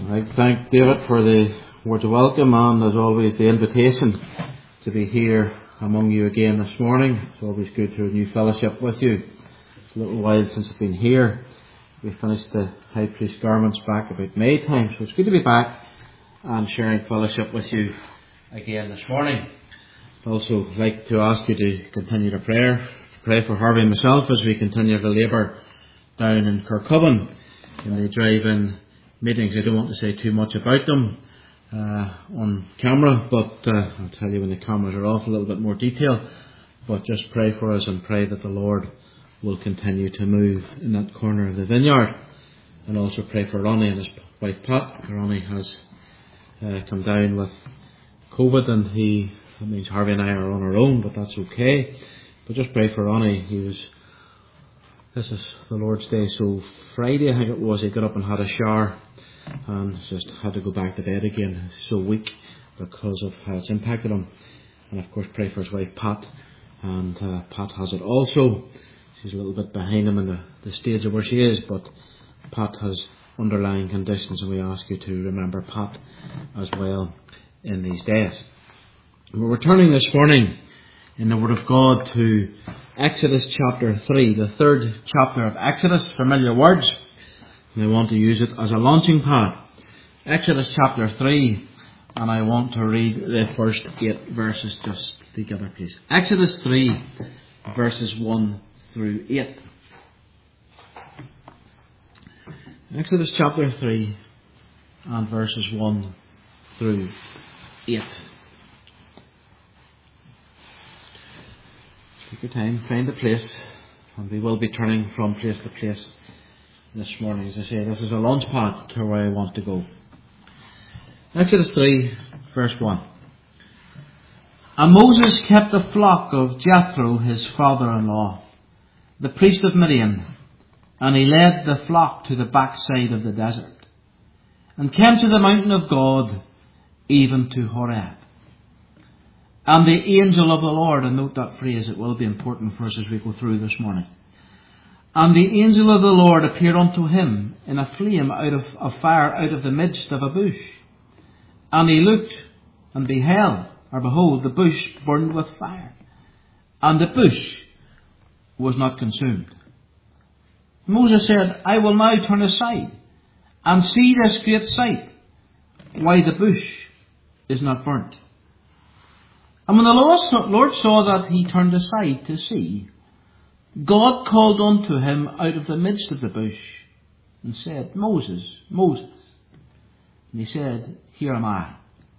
I thank David for the words of welcome and, as always, the invitation to be here among you again this morning. It's always good to renew fellowship with you. It's a little while since I've been here. We finished the high priest garments back about May time, so it's good to be back and sharing fellowship with you again this morning. I'd also like to ask you to continue to pray for Harvey and myself as we continue to labour down in Kirkcoven in the drive-in meetings. I don't want to say too much about them on camera, but I'll tell you when the cameras are off a little bit more detail. But just pray for us and pray that the Lord will continue to move in that corner of the vineyard. And also pray for Ronnie and his wife Pat. Ronnie has come down with COVID, and that means Harvey and I are on our own, but that's okay. But just pray for Ronnie. This is the Lord's Day, so Friday I think it was, he got up and had a shower and just had to go back to bed again. He's so weak because of how it's impacted him. And of course pray for his wife Pat, and Pat has it also. She's a little bit behind him in the stage of where she is, but Pat has underlying conditions, and we ask you to remember Pat as well in these days. We're returning this morning in the Word of God to Exodus chapter 3, the third chapter of Exodus, familiar words, and I want to use it as a launching pad. Exodus chapter 3, and I want to read the first 8 verses just together, please. Exodus 3, verses 1 through 8. Exodus chapter 3 and verses 1 through 8. Take your time, find a place, and we will be turning from place to place this morning. As I say, this is a launch pad to where I want to go. Exodus 3, verse 1. And Moses kept the flock of Jethro, his father-in-law, the priest of Midian, and he led the flock to the backside of the desert, and came to the mountain of God, even to Horeb. And the angel of the Lord, and note that phrase, it will be important for us as we go through this morning. And the angel of the Lord appeared unto him in a flame of fire out of the midst of a bush. And he looked and behold, the bush burned with fire, and the bush was not consumed. Moses said, I will now turn aside and see this great sight, why the bush is not burnt. And when the Lord saw that he turned aside to see, God called unto him out of the midst of the bush and said, Moses, Moses. And he said, Here am I.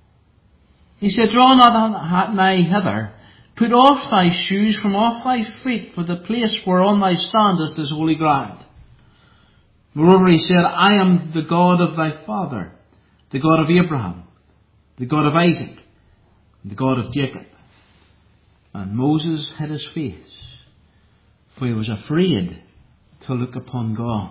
He said, Draw not nigh hither, put off thy shoes from off thy feet, for the place whereon thou standest is holy ground. Moreover, he said, I am the God of thy father, the God of Abraham, the God of Isaac, the God of Jacob. And Moses hid his face, for he was afraid to look upon God.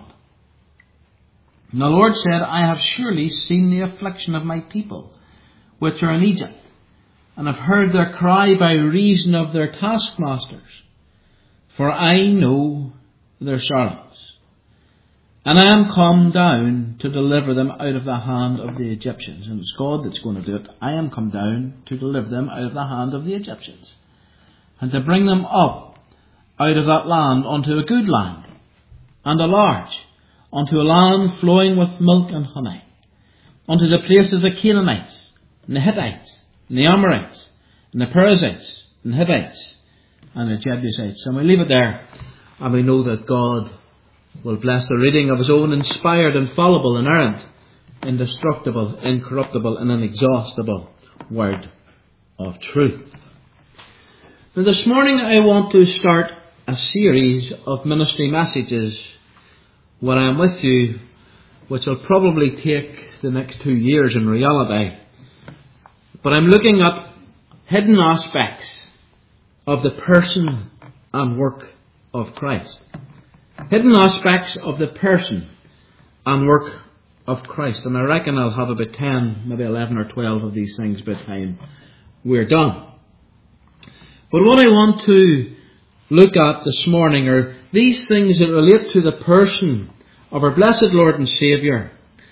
And the Lord said, I have surely seen the affliction of my people, which are in Egypt, and have heard their cry by reason of their taskmasters, for I know their sorrows. And I am come down to deliver them out of the hand of the Egyptians. And it's God that's going to do it. I am come down to deliver them out of the hand of the Egyptians, and to bring them up out of that land unto a good land, and a large, unto a land flowing with milk and honey, unto the place of the Canaanites, and the Hittites, and the Amorites, and the Perizzites, and the Hivites, and the Jebusites. And we leave it there, and we know that God will bless the reading of his own inspired, infallible, inerrant, indestructible, incorruptible, and inexhaustible word of truth. Now this morning I want to start a series of ministry messages when I am with you, which will probably take the next 2 years in reality. But I'm looking at hidden aspects of the person and work of Christ. Hidden aspects of the person and work of Christ. And I reckon I'll have about 10, maybe 11 or 12 of these things by the time we're done. But what I want to look at this morning are these things that relate to the person of our blessed Lord and Saviour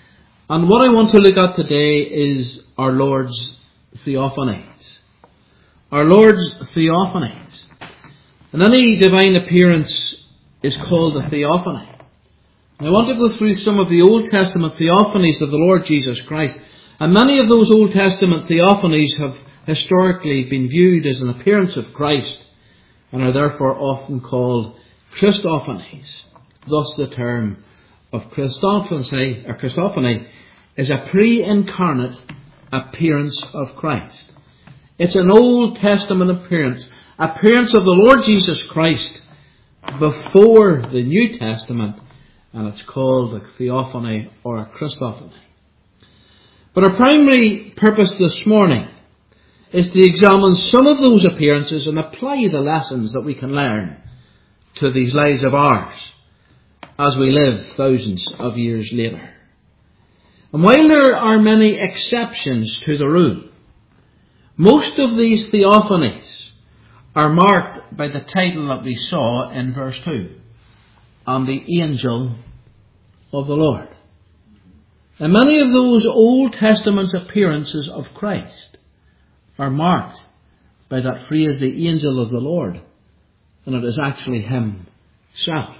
And what I want to look at today is our Lord's theophanies. Our Lord's theophanies. And any divine appearance is called a theophany. And I want to go through some of the Old Testament theophanies of the Lord Jesus Christ. And many of those Old Testament theophanies have historically been viewed as an appearance of Christ and are therefore often called Christophanies. Thus the term of Christophany is a pre-incarnate appearance of Christ. It's an Old Testament appearance of the Lord Jesus Christ before the New Testament, and it's called a theophany or a Christophany. But our primary purpose this morning is to examine some of those appearances and apply the lessons that we can learn to these lives of ours as we live thousands of years later. And while there are many exceptions to the rule, most of these theophanies are marked by the title that we saw in verse 2, "And the angel of the Lord." And many of those Old Testament appearances of Christ are marked by that phrase, "the angel of the Lord," and it is actually himself.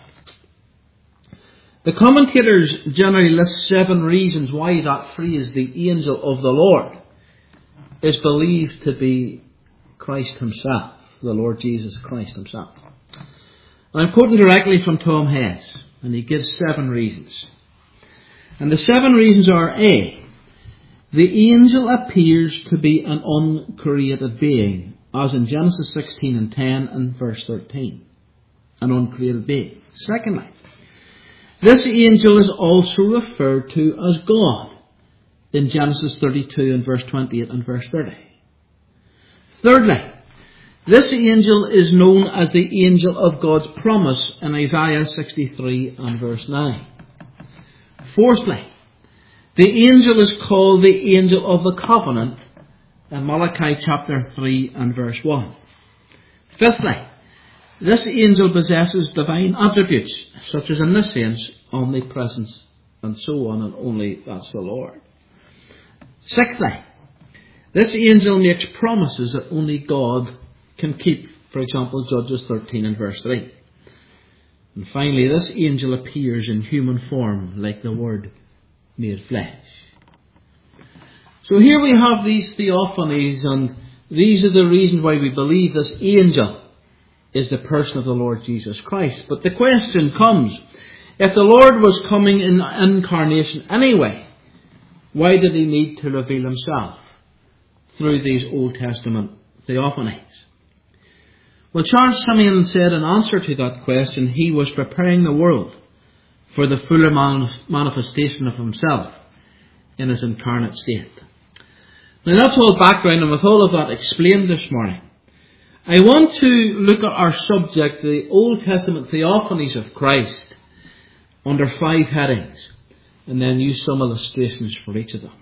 The commentators generally list 7 reasons why that phrase, "the angel of the Lord," is believed to be Christ himself, the Lord Jesus Christ himself. And I'm quoting directly from Tom Hess, and he gives 7 reasons. And the 7 reasons are: A, the angel appears to be an uncreated being, as in Genesis 16 and 10 and verse 13. An uncreated being. Secondly, this angel is also referred to as God in Genesis 32 and verse 28 and verse 30. Thirdly, this angel is known as the angel of God's promise in Isaiah 63 and verse 9. Fourthly, the angel is called the angel of the covenant in Malachi chapter 3 and verse 1. Fifthly, this angel possesses divine attributes, such as omniscience, omnipresence, and so on, and only that's the Lord. Sixthly, this angel makes promises that only God can keep. For example, Judges 13 and verse 3. And finally, this angel appears in human form like the Word made flesh. So here we have these theophanies, and these are the reasons why we believe this angel is the person of the Lord Jesus Christ. But the question comes, if the Lord was coming in incarnation anyway, why did he need to reveal himself through these Old Testament theophanies? Well, Charles Simeon said in answer to that question, he was preparing the world for the fuller manifestation of himself in his incarnate state. Now that's all background, and with all of that explained this morning, I want to look at our subject, the Old Testament theophanies of Christ, under 5 headings, and then use some illustrations for each of them.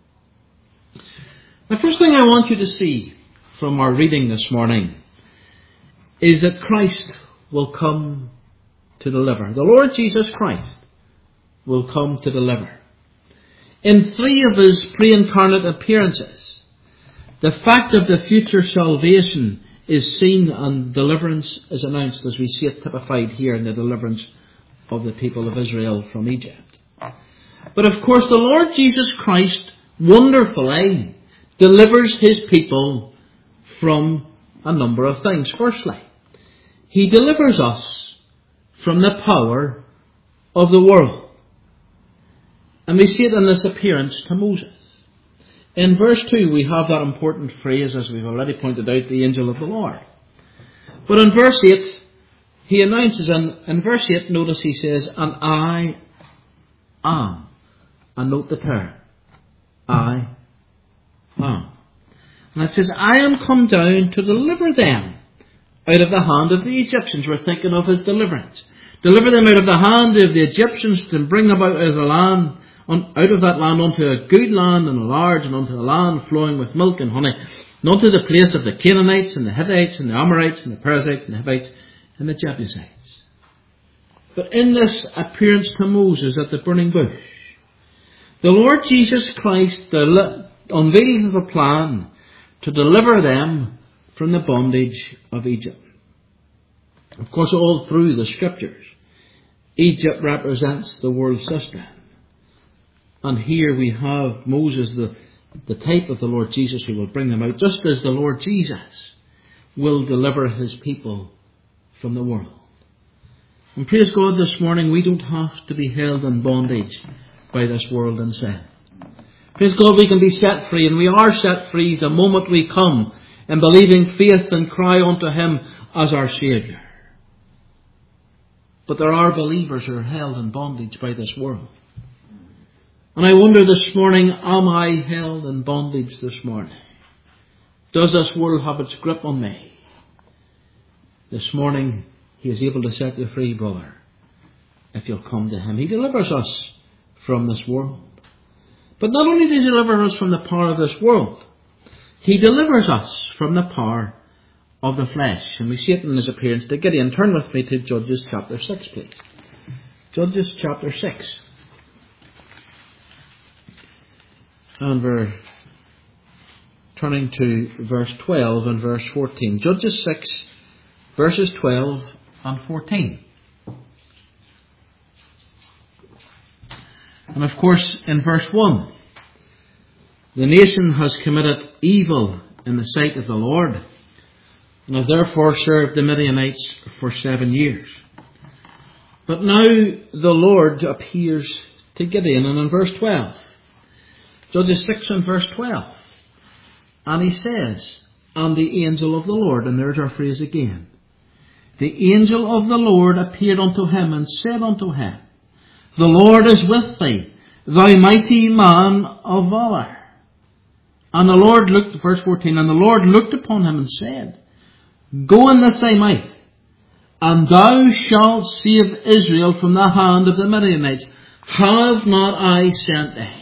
The first thing I want you to see from our reading this morning is that Christ will come to deliver. The Lord Jesus Christ will come to deliver. In 3 of his pre-incarnate appearances, the fact of the future salvation is seen and deliverance is announced, as we see it typified here in the deliverance of the people of Israel from Egypt. But of course the Lord Jesus Christ wonderfully delivers his people from a number of things. Firstly, he delivers us from the power of the world. And we see it in this appearance to Moses. In verse 2 we have that important phrase, as we've already pointed out, the angel of the Lord. But in verse 8 he announces, and in verse 8 notice he says, "And I am." And note the term, I am. And it says, "I am come down to deliver them out of the hand of the Egyptians." We're thinking of his deliverance. Deliver them out of the hand of the Egyptians, to bring them out of the land, out of that land unto a good land and a large, and unto a land flowing with milk and honey, and unto the place of the Canaanites and the Hittites and the Amorites and the Perizzites and the Hivites and the Jebusites. But in this appearance to Moses at the burning bush, The Lord Jesus Christ unveils the plan to deliver them from the bondage of Egypt. Of course, all through the Scriptures, Egypt represents the world system. And here we have Moses, the type of the Lord Jesus, who will bring them out, just as the Lord Jesus will deliver his people from the world. And praise God, this morning we don't have to be held in bondage by this world and sin. Praise God, we can be set free, and we are set free the moment we come in believing faith and cry unto him as our Saviour. But there are believers who are held in bondage by this world. And I wonder this morning, am I held in bondage this morning? Does this world have its grip on me? This morning, he is able to set you free, brother, if you'll come to him. He delivers us from this world. But not only does he deliver us from the power of this world, he delivers us from the power of the flesh. And we see it in his appearance to Gideon. Turn with me to Judges chapter 6, please. Judges chapter 6. And we're turning to verse 12 and verse 14. Judges 6, verses 12 and 14. And of course, in verse 1, the nation has committed evil in the sight of the Lord, and have therefore served the Midianites for 7 years. But now the Lord appears to Gideon, and in verse 12, Judges 6 and verse 12, and he says, and the angel of the Lord, and there's our phrase again, the angel of the Lord appeared unto him and said unto him, the Lord is with thee, thou mighty man of valour. And the Lord looked, verse 14, and the Lord looked upon him and said, go in this thy might, and thou shalt save Israel from the hand of the Midianites. Have not I sent thee?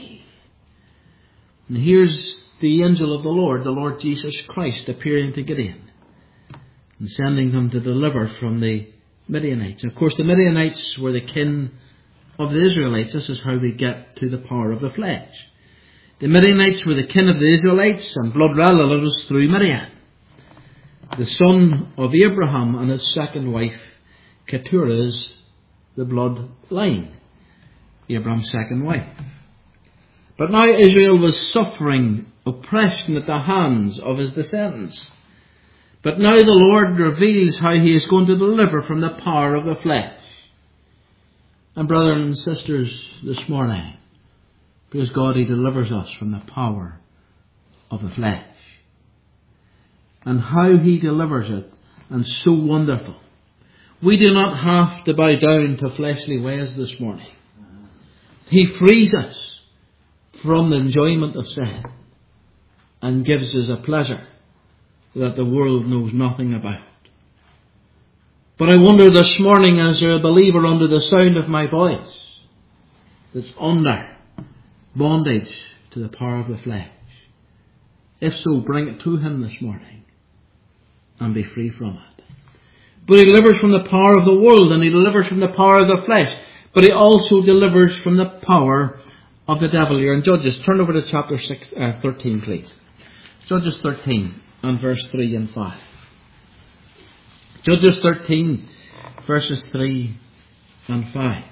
And here's the angel of the Lord Jesus Christ, appearing to Gideon and sending him to deliver from the Midianites. And of course, the Midianites were the kin of the Israelites. This is how we get to the power of the flesh. The Midianites were the kin of the Israelites and blood relatives through Midian, the son of Abraham and his second wife, Keturah's the blood line, Abraham's second wife. But now Israel was suffering oppression at the hands of his descendants. But now the Lord reveals how he is going to deliver from the power of the flesh. And brothers and sisters, this morning, praise God, he delivers us from the power of the flesh. And how he delivers it, and so wonderful. We do not have to bow down to fleshly ways this morning. He frees us from the enjoyment of sin and gives us a pleasure that the world knows nothing about. But I wonder this morning, as you're a believer under the sound of my voice, that's under bondage to the power of the flesh, if so, bring it to him this morning and be free from it. But he delivers from the power of the world, and he delivers from the power of the flesh, but he also delivers from the power of the devil. Here in Judges, turn over to chapter 13, please. Judges 13 and verse 3 and 5. Judges 13, verses 3 and 5.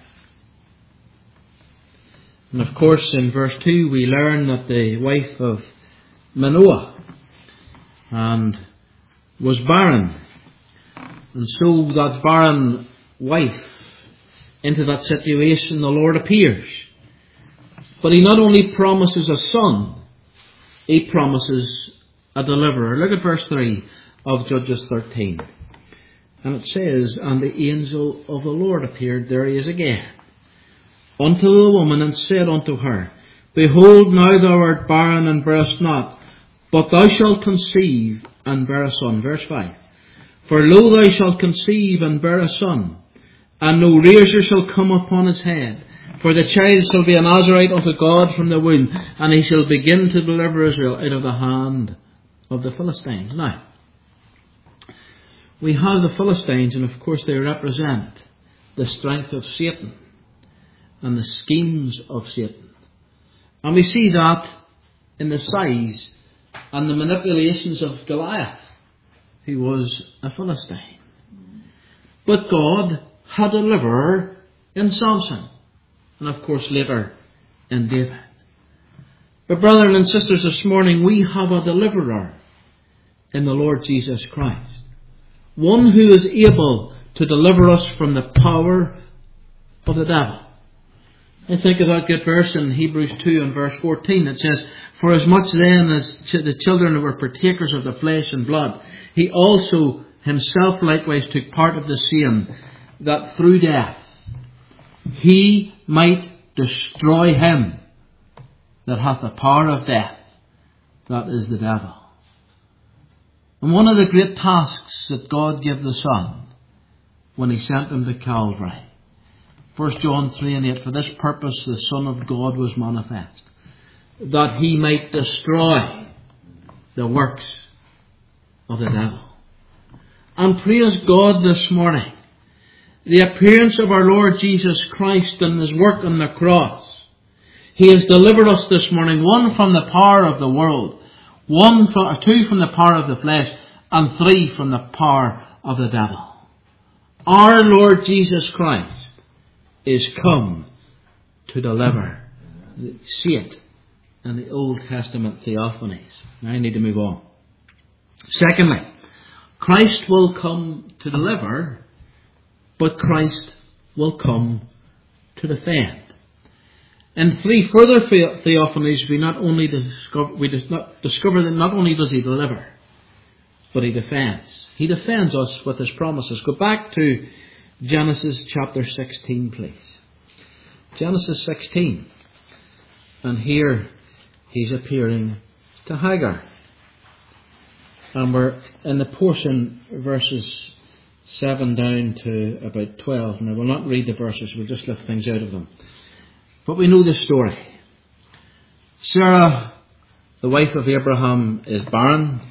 And of course, in verse 2, we learn that the wife of Manoah and was barren. And so that barren wife, into that situation, the Lord appears. But he not only promises a son, he promises a deliverer. Look at verse 3 of Judges 13. And it says, and the angel of the Lord appeared, there he is again, unto the woman, and said unto her, behold, now thou art barren and bearest not, but thou shalt conceive and bear a son. Verse 5. For lo, thou shalt conceive and bear a son, and no razor shall come upon his head. For the child shall be an Nazarite unto God from the womb, and he shall begin to deliver Israel out of the hand of the Philistines. Now, we have the Philistines, and of course they represent the strength of Satan and the schemes of Satan. And we see that in the size and the manipulations of Goliath, who was a Philistine. But God had a deliverer in Samson, and of course later in David. But brothers and sisters, this morning we have a deliverer in the Lord Jesus Christ. One who is able to deliver us from the power of the devil. I think of that good verse in Hebrews 2 and verse 14. It says, "For as much then as the children were partakers of the flesh and blood, he also himself likewise took part of the same, that through death he might destroy him that hath the power of death, that is the devil." And one of the great tasks that God gave the Son when he sent him to Calvary, 1 John 3 and 8, "For this purpose the Son of God was manifest, that he might destroy the works of the devil." And praise God this morning, the appearance of our Lord Jesus Christ and his work on the cross. He has delivered us this morning, one from the power of the world, two from the power of the flesh, and three from the power of the devil. Our Lord Jesus Christ is come to deliver. See it in the Old Testament theophanies. Now I need to move on. Secondly, Christ will come to deliver, but Christ will come to defend. In three further theophanies, we discover that not only does he deliver, but he defends. He defends us with his promises. Go back to Genesis chapter 16, please. Genesis 16. And here he's appearing to Hagar. And we're in the portion verses 7 down to about 12. Now we'll not read the verses, we'll just lift things out of them. But we know the story. Sarah, the wife of Abraham, is barren.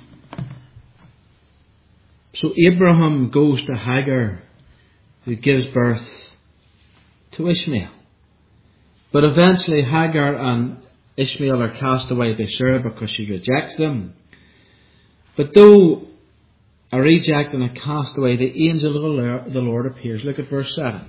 So Abraham goes to Hagar, who gives birth to Ishmael. But eventually Hagar and Ishmael are cast away by Sarah because she rejects them. But though a reject and a castaway, the angel of the Lord appears. Look at verse 7.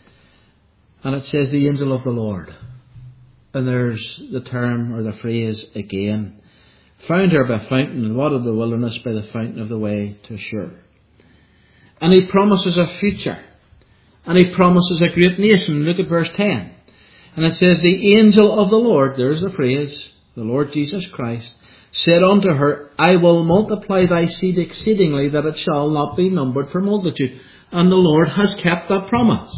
And it says, "The angel of the Lord." And there's the term or the phrase again. "Found her by a fountain and watered the wilderness by the fountain of the way to Shur." And he promises a future. And he promises a great nation. Look at verse 10. And it says, "The angel of the Lord," there's the phrase, the Lord Jesus Christ, "said unto her, I will multiply thy seed exceedingly, that it shall not be numbered for multitude." And the Lord has kept that promise.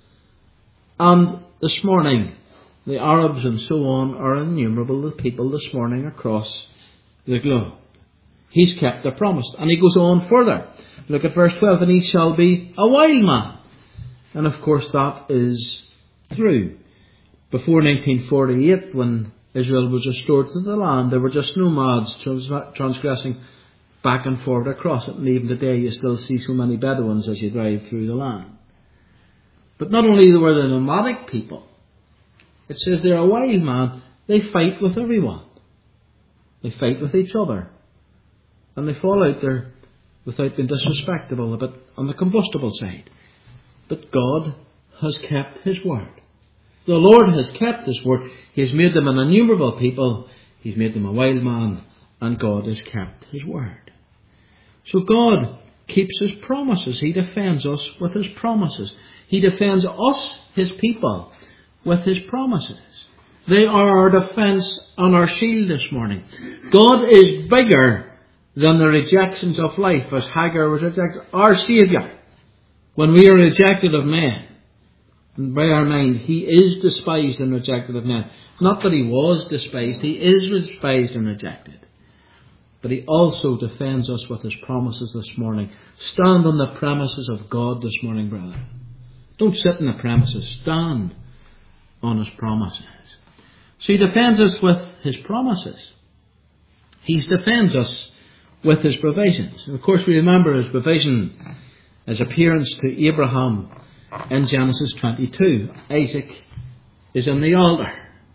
And this morning, the Arabs and so on are innumerable, the people this morning across the globe. He's kept the promise. And he goes on further. Look at verse 12. "And he shall be a wild man." And of course that is true. Before 1948, when Israel was restored to the land, there were just nomads transgressing back and forward across it. And even today you still see so many Bedouins as you drive through the land. But not only were they nomadic people, it says they're a wild man. They fight with everyone. They fight with each other. And they fall out there without being disrespectful, a bit on the combustible side. But God has kept his word. The Lord has kept his word. He has made them an innumerable people. He's made them a wild man. And God has kept his word. So God keeps his promises. He defends us with his promises. He defends us, his people, with his promises. They are our defence and our shield this morning. God is bigger than the rejections of life, as Hagar was rejected. Our Saviour, when we are rejected of men, and by our mind, he is despised and rejected of men. Not that he was despised, he is despised and rejected. But he also defends us with his promises this morning. Stand on the premises of God this morning, brother. Don't sit in the premises. Stand on his promises. So he defends us with his promises. He defends us with his provisions. And of course we remember his provision, his appearance to Abraham in Genesis 22. Isaac is on the altar.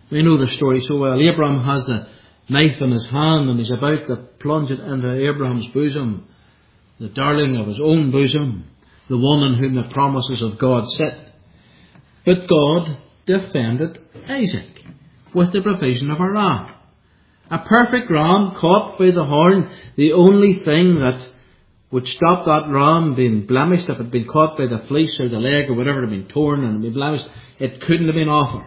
We know the story so well. Abraham has the knife in his hand and he's about to plunge it into Abraham's bosom, the darling of his own bosom, the one in whom the promises of God sit. But God defended Isaac with the provision of a ram. A perfect ram caught by the horn. The only thing that would stop that ram being blemished, if it had been caught by the fleece or the leg or whatever, it had been torn and been blemished, it couldn't have been offered.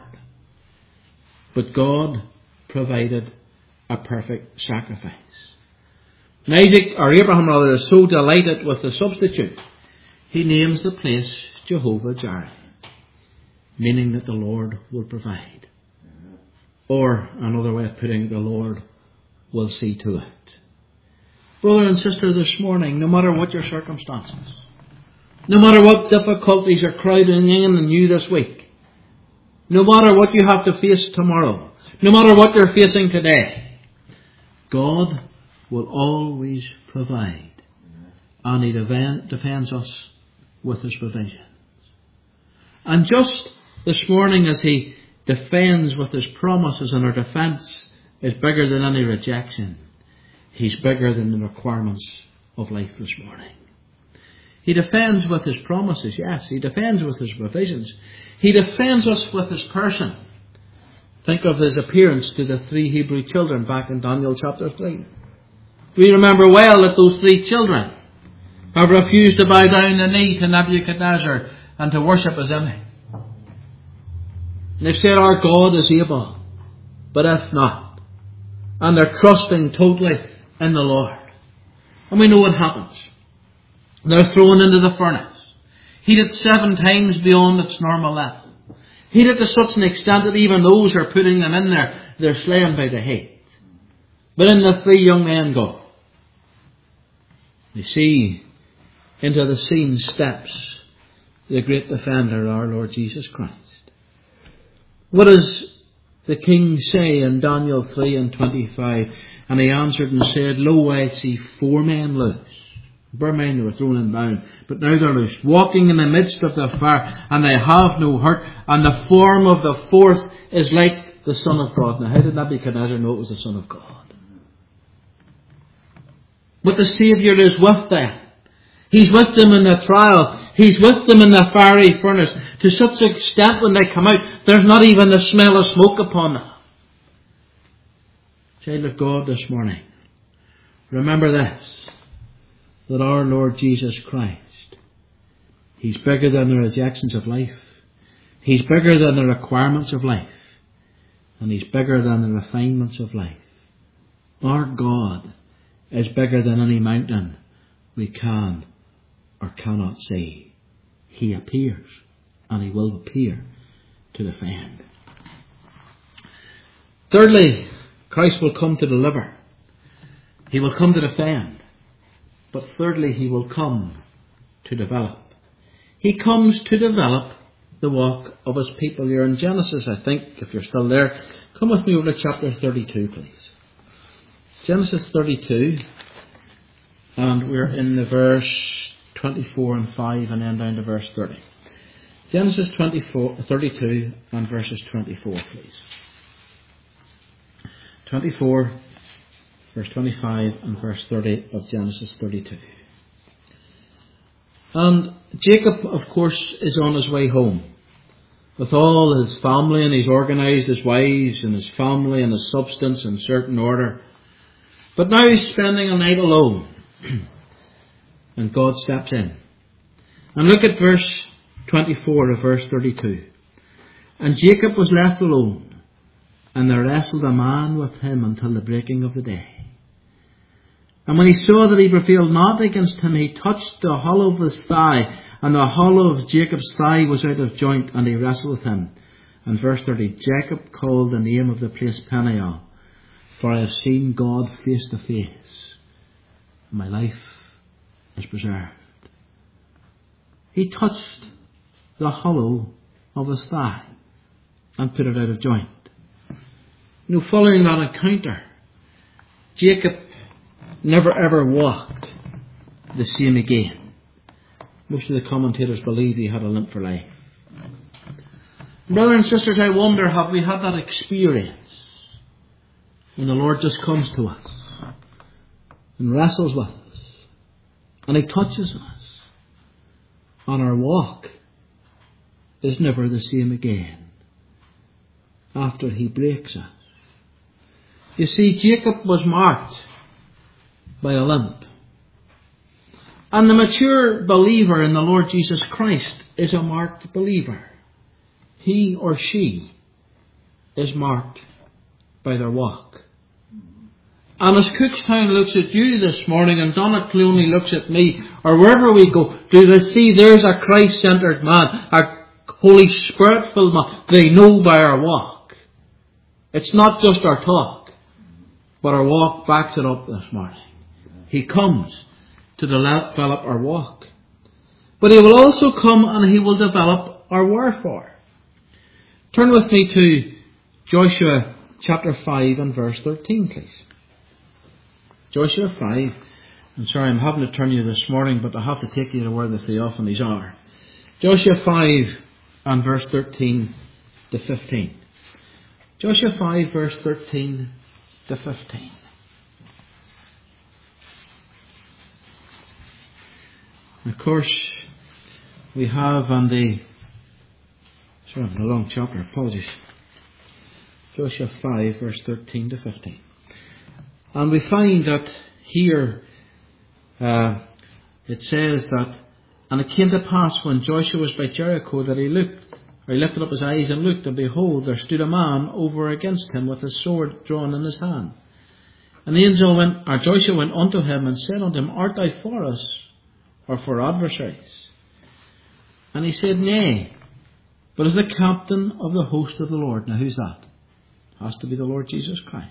But God provided a perfect sacrifice. And Abraham is so delighted with the substitute, he names the place Jehovah Jireh, meaning that the Lord will provide. Or another way of putting it, the Lord will see to it. Brother and sister, this morning, no matter what your circumstances, no matter what difficulties are crowding in on you this week, no matter what you have to face tomorrow, no matter what you're facing today, God will always provide. And He defends us with His provisions. And just this morning, as He defends with His promises, and our defence is bigger than any rejection, He's bigger than the requirements of life this morning. He defends with His promises, yes. He defends with His provisions. He defends us with His person. Think of His appearance to the 3 Hebrew children back in Daniel chapter 3. We remember well that those 3 children have refused to bow down the knee to Nebuchadnezzar and to worship his image. They've said, our God is able, but if not. And they're trusting totally in the Lord. And we know what happens. They're thrown into the furnace, heated 7 times beyond its normal level. Heated to such an extent that even those who are putting them in there, they're slain by the heat. But in the 3 young men go. They see into the scene steps the great defender, our Lord Jesus Christ. What does the king say in Daniel 3:25? And he answered and said, Lo, I see 4 men loose. Bear in mind, they were thrown in bound, but now they're loose, walking in the midst of the fire, and they have no hurt, and the form of the 4th is like the Son of God. Now, how did Nebuchadnezzar know it was the Son of God? But the Saviour is with them. He's with them in the trial. He's with them in the fiery furnace. To such an extent when they come out, there's not even the smell of smoke upon them. Child of God, this morning, remember this, that our Lord Jesus Christ, He's bigger than the rejections of life. He's bigger than the requirements of life. And He's bigger than the refinements of life. Our God is bigger than any mountain we can or cannot see. He appears, and He will appear to defend. Thirdly, Christ will come to deliver. He will come to defend. But thirdly, He will come to develop. He comes to develop the walk of His people. You're in Genesis, I think, if you're still there. Come with me over to chapter 32, please. Genesis 32. And we're in the verse 24 and 5 and then down to verse 30. Genesis 32 and verses 24, please. 24, verse 25 and verse 30 of Genesis 32. And Jacob, of course, is on his way home with all his family, and he's organised his wives and his family and his substance in certain order. But now he's spending a night alone. And God steps in. And look at verse 24 of verse 32. And Jacob was left alone, and there wrestled a man with him until the breaking of the day. And when he saw that he prevailed not against him, he touched the hollow of his thigh, and the hollow of Jacob's thigh was out of joint, and he wrestled with him. And verse 30, Jacob called the name of the place Peniel, for I have seen God face to face. My life is preserved. He touched the hollow of his thigh and put it out of joint. Following that encounter, Jacob never ever walked the same again. Most of the commentators believe he had a limp for life. Brothers and sisters, I wonder, have we had that experience when the Lord just comes to us and wrestles with us and He touches us, and our walk is never the same again after He breaks us. You see, Jacob was marked by a limp. And the mature believer in the Lord Jesus Christ is a marked believer. He or she is marked by their walk. And as Cookstown looks at you this morning, and Donaghcloney looks at me, or wherever we go, do they see there's a Christ-centred man, a Holy Spirit-filled man? They know by our walk. It's not just our talk, but our walk backs it up this morning. He comes to develop our walk. But He will also come and He will develop our wherefore. Turn with me to Joshua chapter 5 and verse 13, please. Joshua 5. I'm sorry, I'm having to turn you this morning, but I have to take you to where the theophanies are. Joshua 5 and verse 13 to 15. Joshua 5 verse 13 to 15. Of course, we have on the... Sorry, I'm a long chapter, apologies. Joshua 5 verse 13 to 15. And we find that here it says that, and it came to pass when Joshua was by Jericho that he lifted up his eyes and looked, and behold, there stood a man over against him with his sword drawn in his hand. And Joshua went unto him and said unto him, Art thou for us, or for adversaries? And he said, Nay, but as the captain of the host of the Lord. Now who's that? Has to be the Lord Jesus Christ.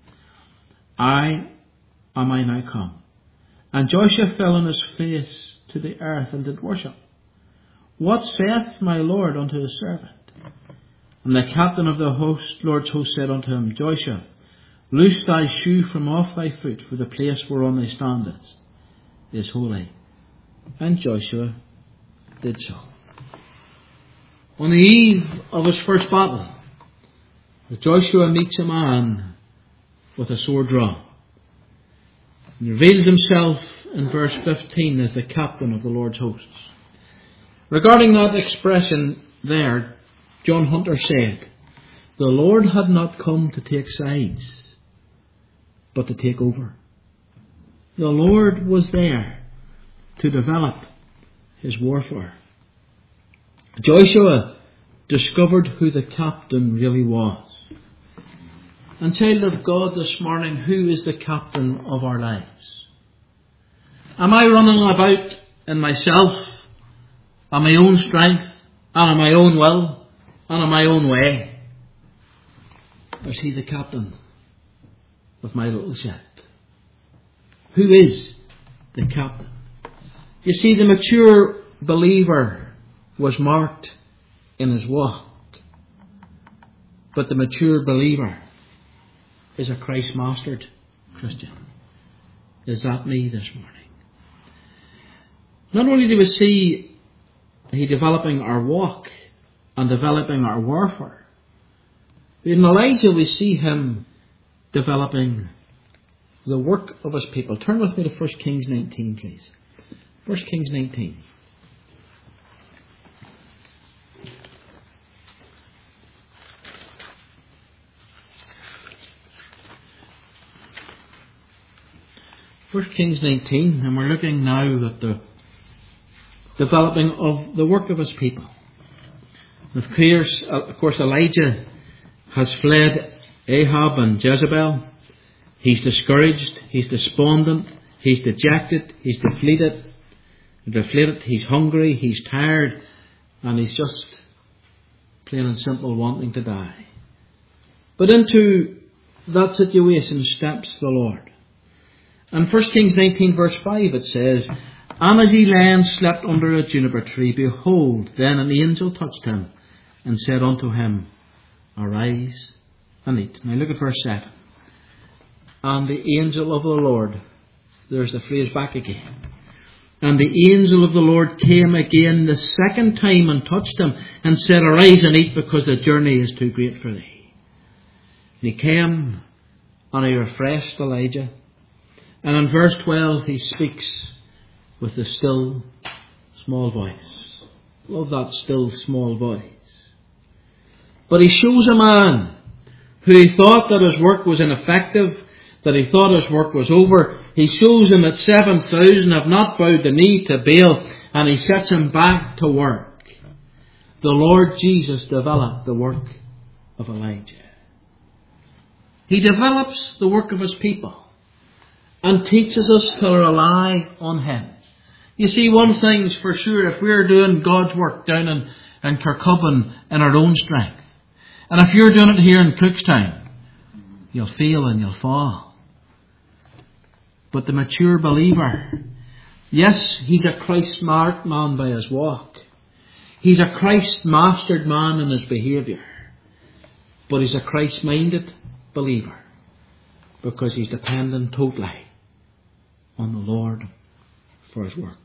I now come. And Joshua fell on his face to the earth and did worship. What saith my Lord unto his servant? And the captain of the Lord's host said unto him, Joshua, loose thy shoe from off thy foot, for the place whereon thou standest is holy. And Joshua did so. On the eve of his first battle, Joshua meets a man with a sword drawn. He reveals himself in verse 15 as the captain of the Lord's hosts. Regarding that expression there, John Hunter said, the Lord had not come to take sides, but to take over. The Lord was there to develop His warfare. Joshua discovered who the captain really was. And child of God, this morning, who is the captain of our lives? Am I running about in myself, on my own strength, and on my own will, and on my own way? Or is He the captain of my little ship? Who is the captain? You see, the mature believer was marked in his walk. But the mature believer is a Christ-mastered Christian. Is that me this morning? Not only do we see He developing our walk and developing our warfare, but in Elijah we see Him developing the work of His people. Turn with me to 1 Kings 19, please. 1 Kings 19. First Kings 19, and we're looking now at the developing of the work of His people. Of course, Elijah has fled Ahab and Jezebel. He's discouraged, he's despondent, he's dejected, he's deflated, he's hungry, he's tired, and he's just plain and simple wanting to die. But into that situation steps the Lord. In 1 Kings 19 verse 5 it says, And as he lay and slept under a juniper tree, behold, then an angel touched him and said unto him, Arise and eat. Now look at verse 7. And the angel of the Lord, there's the phrase back again. And the angel of the Lord came again the second time and touched him and said, Arise and eat, because the journey is too great for thee. And he came and he refreshed Elijah. And in verse 12 he speaks with the still small voice. Love that still small voice. But he shows a man who he thought that his work was ineffective, that he thought his work was over. He shows him that 7,000 have not bowed the knee to Baal, and he sets him back to work. The Lord Jesus developed the work of Elijah. He develops the work of his people and teaches us to rely on him. You see, one thing's for sure, if we're doing God's work down in Kirkcudbright in our own strength, and if you're doing it here in Cookstown, you'll fail and you'll fall. But the mature believer, yes, he's a Christ-marked man by his walk. He's a Christ-mastered man in his behaviour. But he's a Christ-minded believer because he's dependent totally on the Lord for his work.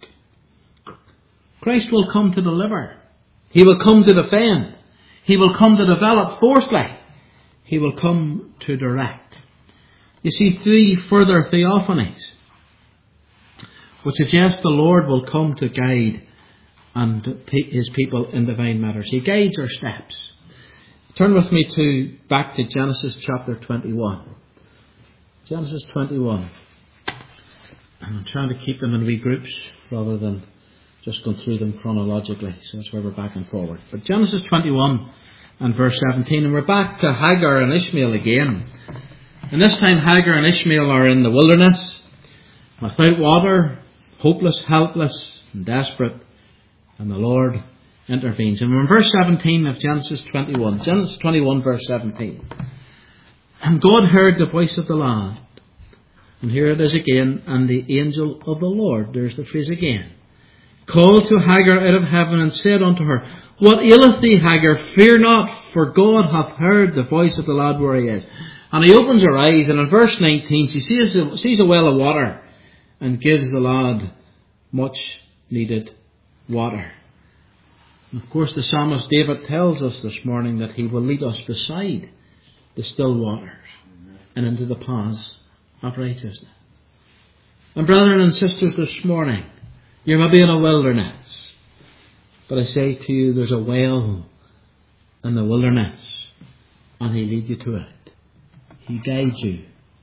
Christ will come to deliver. He will come to defend. He will come to develop. Fourthly, he will come to direct. You see, 3 further theophanies which suggest the Lord will come to guide and his people in divine matters. He guides our steps. Turn with me back to Genesis chapter 21. Genesis 21. I'm trying to keep them in wee groups rather than just going through them chronologically. So that's why we're back and forward. But Genesis 21 and verse 17. And we're back to Hagar and Ishmael again. And this time Hagar and Ishmael are in the wilderness, without water, hopeless, helpless, and desperate. And the Lord intervenes. And we're in verse 17 of Genesis 21. Genesis 21 verse 17. And God heard the voice of the lad. And here it is again. And the angel of the Lord, there's the phrase again, called to Hagar out of heaven and said unto her, What aileth thee, Hagar? Fear not, for God hath heard the voice of the lad where he is. And he opens her eyes, and in verse 19 she sees a well of water and gives the lad much needed water. And of course the psalmist David tells us this morning that he will lead us beside the still waters and into the paths of righteousness. And brethren and sisters, this morning, you may be in a wilderness, but I say to you, there's a well in the wilderness, and he leads you to it. He guides you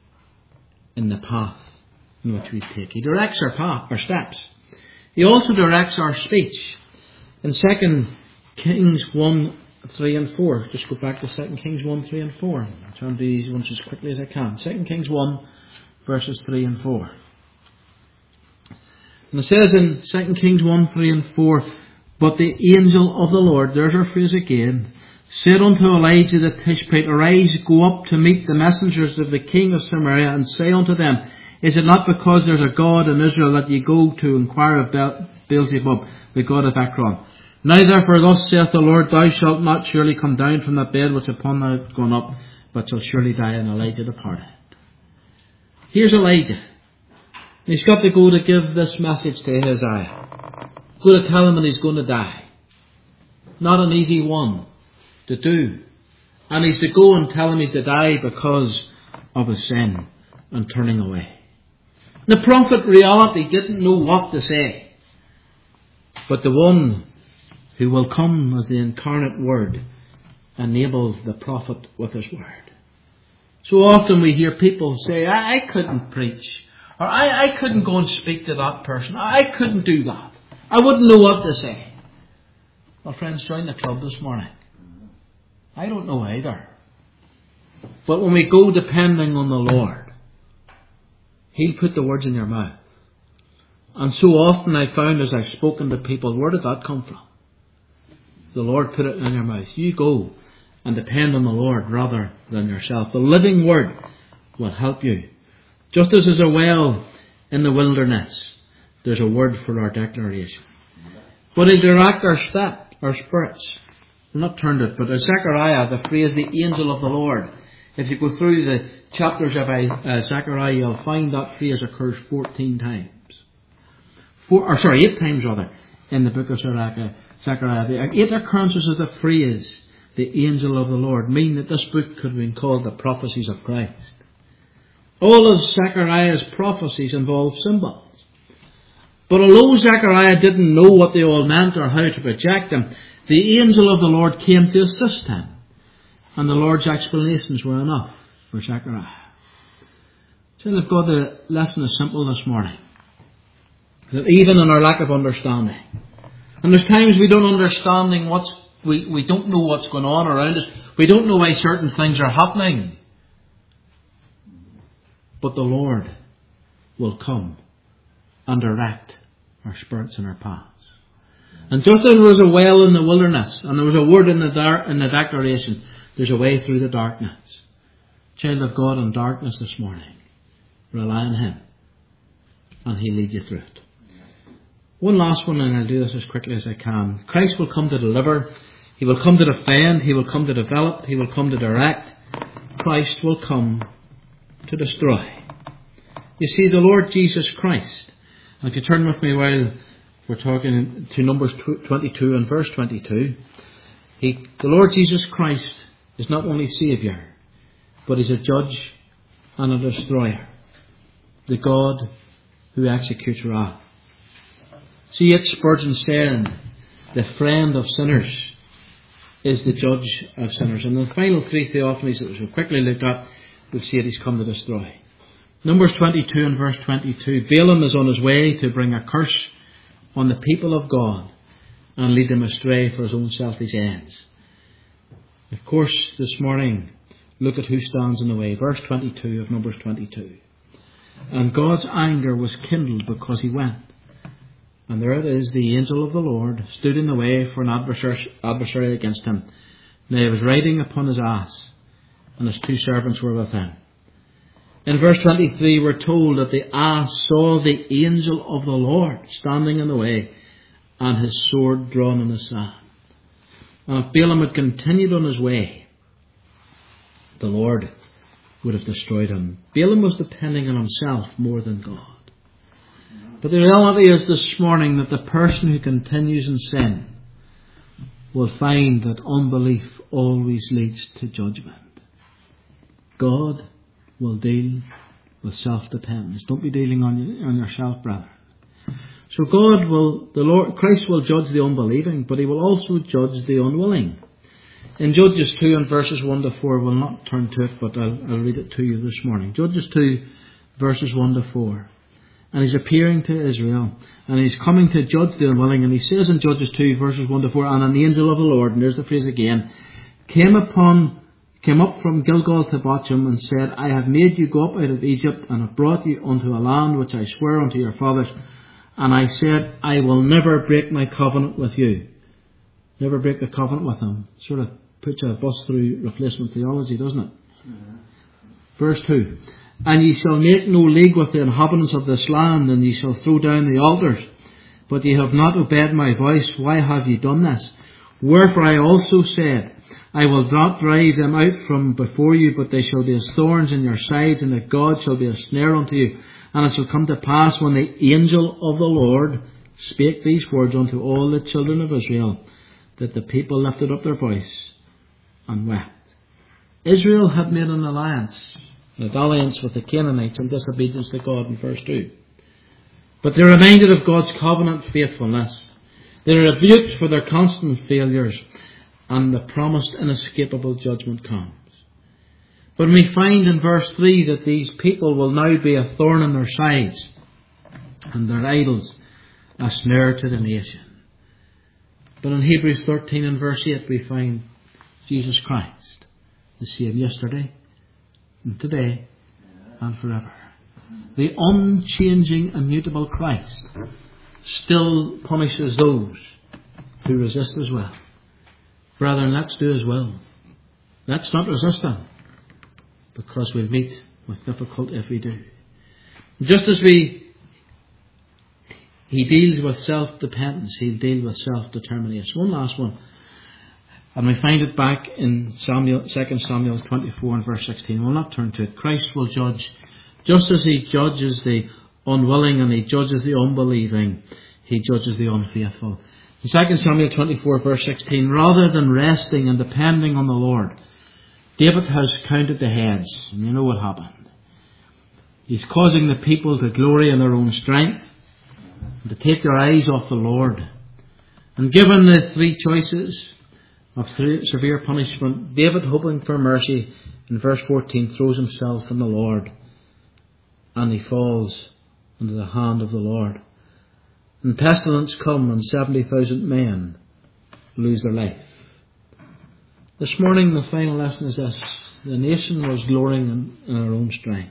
in the path in which we take. He directs our steps. He also directs our speech. In 2 Kings 1, 3 and 4. Just go back to 2 Kings 1, 3 and 4. I'm trying to do these ones as quickly as I can. 2 Kings 1, verses 3 and 4. And it says in 2 Kings 1, 3 and 4, But the angel of the Lord, there's our phrase again, said unto Elijah the Tishbite, Arise, go up to meet the messengers of the king of Samaria, and say unto them, Is it not because there's a God in Israel that ye go to inquire of Beelzebub, the god of Ekron? Now therefore thus saith the Lord, Thou shalt not surely come down from that bed which upon thou art gone up, but shalt surely die. And Elijah departed. Here's Elijah. He's got to go to give this message to Ahaziah. Go to tell him that he's going to die. Not an easy one to do. And he's to go and tell him he's to die because of his sin and turning away. The prophet reality didn't know what to say. But the one who will come as the incarnate word enables the prophet with his word. So often we hear people say, I couldn't preach. Or I couldn't go and speak to that person. I couldn't do that. I wouldn't know what to say. Well, friends, join the club this morning. I don't know either. But when we go depending on the Lord, He'll put the words in your mouth. And so often I found as I've spoken to people, where did that come from? The Lord put it in your mouth. You go and depend on the Lord rather than yourself. The living word will help you. Just as there's a well in the wilderness, there's a word for our declaration. But He'll direct our spirits. I'm not turned it, but as Zechariah, the phrase, the angel of the Lord. If you go through the chapters of Zechariah, you'll find that phrase occurs 14 times. 8 times rather, in the book of Zechariah. The 8 occurrences of the phrase, the angel of the Lord, mean that this book could have been called the prophecies of Christ. All of Zechariah's prophecies involve symbols. But although Zechariah didn't know what they all meant or how to project them, the angel of the Lord came to assist him. And the Lord's explanations were enough for Zechariah. Child of God, the lesson is simple this morning. That even in our lack of understanding, and there's times we don't understanding we don't know what's going on around us. We don't know why certain things are happening. But the Lord will come and direct our spirits and our paths. And just as there was a well in the wilderness, and there was a word in the declaration, there's a way through the darkness. Child of God, in darkness this morning, rely on Him, and He'll lead you through it. One last one, and I'll do this as quickly as I can. Christ will come to deliver. He will come to defend. He will come to develop. He will come to direct. Christ will come to destroy. You see, the Lord Jesus Christ, and if you turn with me while we're talking to Numbers 22 and verse 22, the Lord Jesus Christ is not only Saviour, but He's a judge and a destroyer. The God who executes wrath. C.H. Spurgeon said, the friend of sinners is the judge of sinners. And the final 3 theophanies that we quickly looked at, we'll see that He's come to destroy. Numbers 22 and verse 22. Balaam is on his way to bring a curse on the people of God and lead them astray for his own selfish ends. Of course, this morning, look at who stands in the way. Verse 22 of Numbers 22. And God's anger was kindled because he went. And there it is, the angel of the Lord stood in the way for an adversary against him. Now he was riding upon his ass, and his 2 servants were with him. In verse 23 we're told that the ass saw the angel of the Lord standing in the way, and his sword drawn in his side. And if Balaam had continued on his way, the Lord would have destroyed him. Balaam was depending on himself more than God. But the reality is this morning that the person who continues in sin will find that unbelief always leads to judgment. God will deal with self-dependence. Don't be dealing on yourself, brother. So Christ will judge the unbelieving, but he will also judge the unwilling. In Judges 2 and verses 1 to 4, we'll not turn to it, but I'll read it to you this morning. Judges 2 verses 1 to 4. And he's appearing to Israel, and he's coming to judge the unwilling, and he says in Judges 2 verses 1 to 4, and an angel of the Lord, and there's the phrase again, came up from Gilgal to Bochum and said, I have made you go up out of Egypt, and have brought you unto a land which I swear unto your fathers. And I said, I will never break my covenant with you. Never break the covenant with him. Sort of puts a bus through replacement theology, doesn't it? Mm-hmm. Verse 2. And ye shall make no league with the inhabitants of this land, and ye shall throw down the altars. But ye have not obeyed my voice. Why have ye done this? Wherefore I also said, I will not drive them out from before you, but they shall be as thorns in your sides, and that God shall be a snare unto you. And it shall come to pass, when the angel of the Lord spake these words unto all the children of Israel, that the people lifted up their voice and wept. Israel had made an alliance with the Canaanites in disobedience to God in verse 2. But they're reminded of God's covenant faithfulness. They're rebuked for their constant failures, and the promised inescapable judgment comes. But we find in verse 3 that these people will now be a thorn in their sides, and their idols a snare to the nation. But in Hebrews 13 and verse 8 we find Jesus Christ, the same yesterday, and today, and forever. The unchanging, immutable Christ still punishes those who resist His will. Brethren, let's do His will. Let's not resist Him, because we'll meet with difficulty if we do. Just as He deals with self-dependence, He'll deal with self-determination. One last one. And we find it back in 2 Samuel 24 and verse 16. We'll not turn to it. Christ will judge, just as He judges the unwilling, and he judges the unbelieving. He judges the unfaithful. In 2 Samuel 24 verse 16, rather than resting and depending on the Lord, David has counted the heads. And you know what happened. He's causing the people to glory in their own strength, and to take their eyes off the Lord. And given the three choices of severe punishment, David, hoping for mercy, in verse 14, throws himself on the Lord, and he falls into the hand of the Lord. And pestilence come, and 70,000 men lose their life. This morning the final lesson is this: the nation was glorying in our own strength.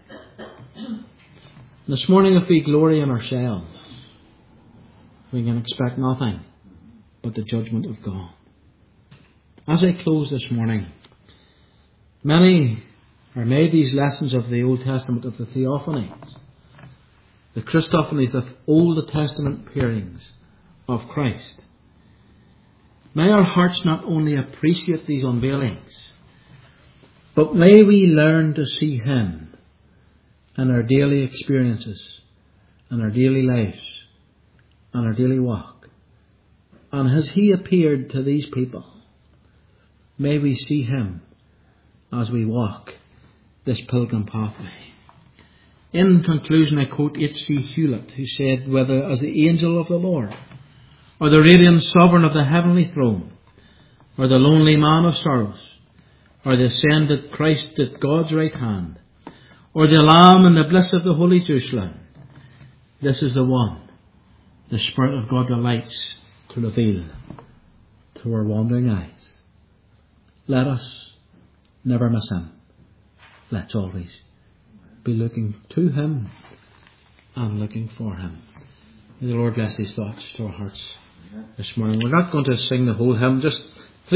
This morning, if we glory in ourselves, we can expect nothing but the judgment of God. As I close this morning, many are made these lessons of the Old Testament, of the theophanies, the Christophanies, the Old Testament appearings of Christ. May our hearts not only appreciate these unveilings, but may we learn to see Him in our daily experiences, in our daily lives, and our daily walk. And as He appeared to these people, may we see Him as we walk this pilgrim pathway. In conclusion, I quote H.C. Hewlett, who said, whether as the angel of the Lord, or the radiant sovereign of the heavenly throne, or the lonely man of sorrows, or the ascended Christ at God's right hand, or the Lamb in the bliss of the holy Jerusalem, this is the one the Spirit of God delights to reveal to our wandering eyes. Let us never miss Him. Let's always be looking to Him and looking for Him. May the Lord bless these thoughts to our hearts this morning. We're not going to sing the whole hymn, just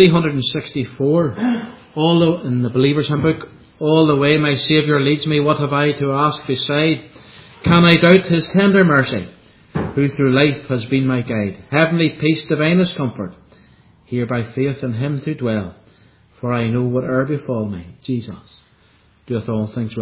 364, all in the Believer's Hymn Book. All the way my Saviour leads me, what have I to ask beside? Can I doubt His tender mercy, who through life has been my guide? Heavenly peace, divinest comfort, here by faith in Him to dwell. For I know whate'er befall me, Jesus doeth all things well.